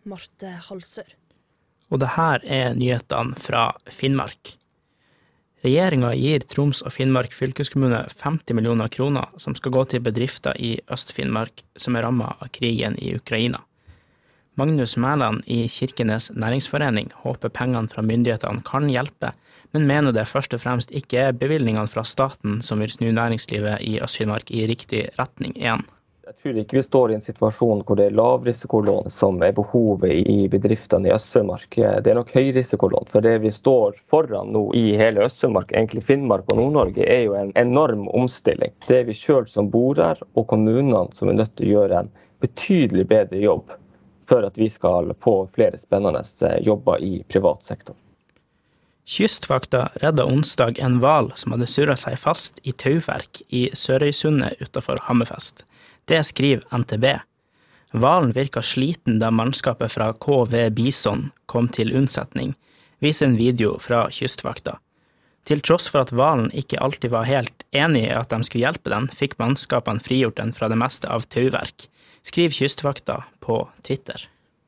Marte Halsør. Og det her nyhetene fra Finnmark. Regjeringen gir Troms og Finnmark fylkeskommune 50 millioner kroner som skal gå til bedrifter i Øst-Finnmark som rammet av krigen i Ukraina. Magnus Mæland i Kirkenes næringsforening håper pengene fra myndighetene kan hjelpe, men mener det først og fremst ikke bevilgningene fra staten som vil snu næringslivet i Øst-Finnmark i riktig retning igjen. Jeg tror ikke vi står i en situasjon hvor det lavrisikolån som behovet i bedriftene i Øst-Finnmark. Det nok høyrisikolån, for det vi står foran nå i hele Øst-Finnmark, egentlig Finnmark og Nord-Norge, jo en enorm omstilling. Det vi selv som bor her, og kommunene som nødt til å gjøre en betydelig bedre jobb for at vi skal få flere spennende jobber i privat sektor. Kystvakta redda onsdag en hval som hadde surret seg fast i tauverk i Sørøysundet utenfor Hammerfest. Det skriver NTB. Hvalen virket sliten da mannskapet fra KV Bison kom til unnsetning, viser en video fra Kystvakta. Til tross for at hvalen ikke alltid var helt enig i at de skulle hjelpe den, fikk mannskapene frigjort den fra det meste av tauverk, skriver Kystvakta på Twitter.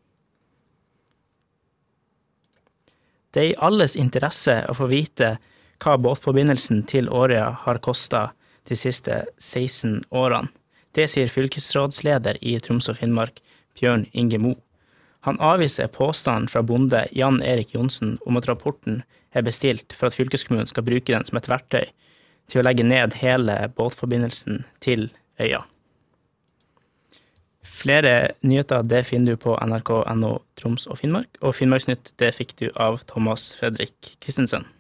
Det i alles interesse å få vite hva båtforbindelsen til Årøya har kostet de siste 16 årene. Det sier fylkesrådsleder i Troms og Finnmark, Bjørn Inge Mo. Han avviser påstanden fra bonde Jan Erik Johnsen om at rapporten bestilt for at fylkeskommunen skal bruke den som et verktøy til å legge ned hele båtforbindelsen til øya. Flere nyheter det finner du på nrk.no Troms og Finnmark, og Finnmarksnytt det fikk du av Thomas Fredrik Kristensen.